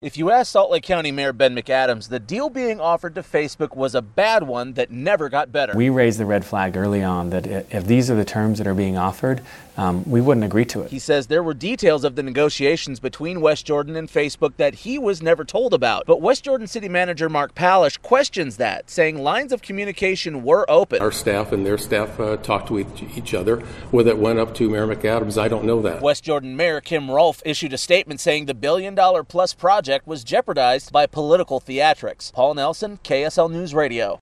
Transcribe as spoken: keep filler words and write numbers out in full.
If you ask Salt Lake County Mayor Ben McAdams, the deal being offered to Facebook was a bad one that never got better. We raised the red flag early on that if these are the terms that are being offered, um, we wouldn't agree to it. He says there were details of the negotiations between West Jordan and Facebook that he was never told about. But West Jordan City Manager Mark Palish questions that, saying lines of communication were open. Our staff and their staff uh, talked to each other. Whether it went up to Mayor McAdams, I don't know that. West Jordan Mayor Kim Rolfe issued a statement saying the billion dollar plus project was jeopardized by political theatrics. Paul Nelson, K S L News Radio.